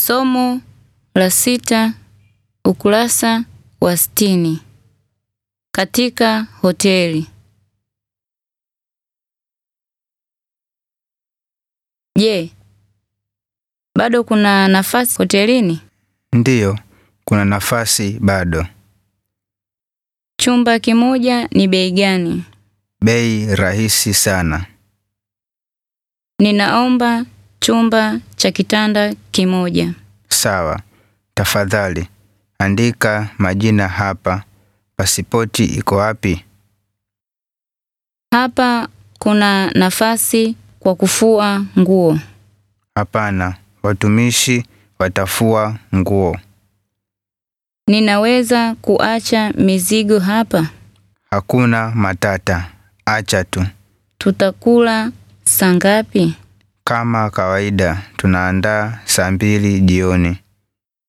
Somo la 6, ukurasa wa 60. Katika hoteli. Je, bado kuna nafasi hotelini? Ndiyo, kuna nafasi bado. Chumba kimoja ni bei gani? Bei rahisi sana. Ninaomba chumba cha kitanda kimoja. Sawa. Tafadhali, andika majina hapa. Pasipoti iko wapi? Hapa kuna nafasi kwa kufua nguo. Hapana, watumishi watafua nguo. Ninaweza kuacha mizigo hapa? Hakuna matata, acha tu. Tutakula saa ngapi? Kama kawaida, tunaandaa saa 2 jioni.